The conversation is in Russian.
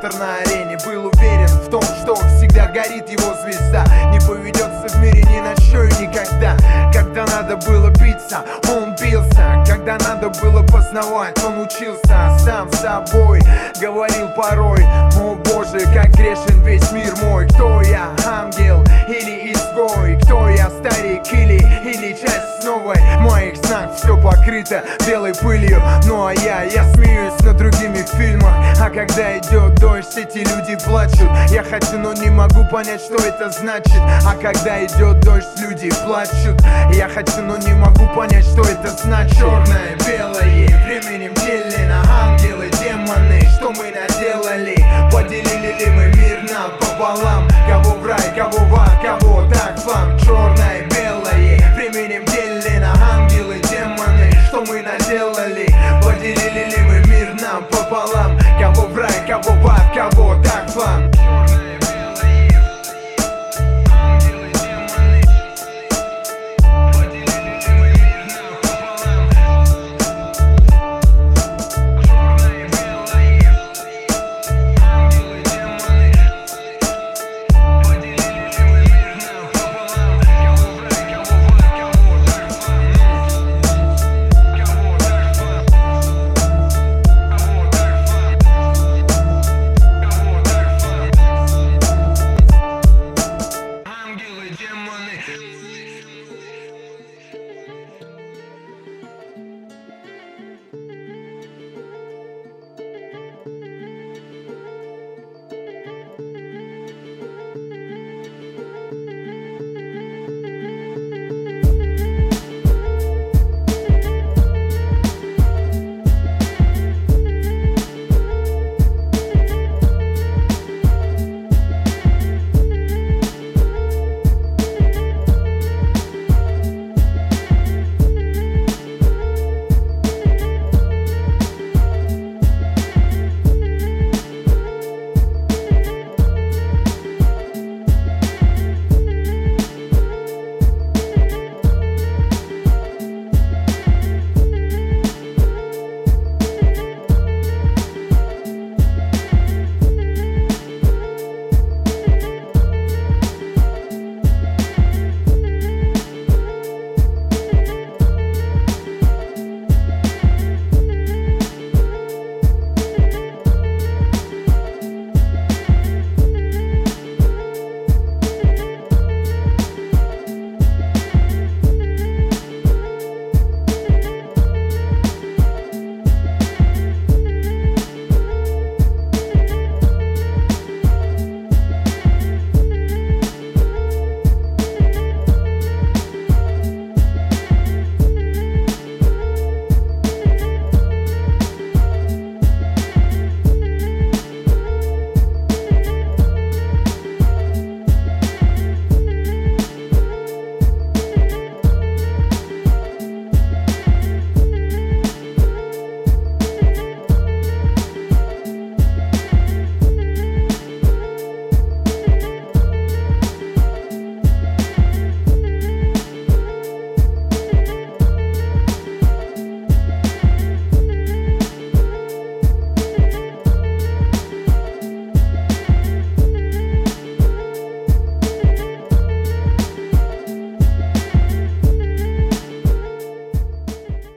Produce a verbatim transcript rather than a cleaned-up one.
глadiator на арене. Был уверен в том, что всегда горит его звезда. Не поведется в мире ни на что и никогда. Когда надо было биться, он бился. Когда надо было познавать, он учился. Сам с собой говорил порой: о боже, как грешен весь мир мой. Кто я, ангел или изгой? Кто я, старик или, или часть новой? Моих знак все покрыто белой пылью. Ну а я, я смеюсь над другими в фильмах. А когда идет дождь, эти люди плачут. Я хочу, но не могу понять, что это значит. А когда идет дождь, люди плачут. Я хочу, но не могу понять, что это значит. Черное, белое, временем делено. Ангелы, демоны, что мы наделали?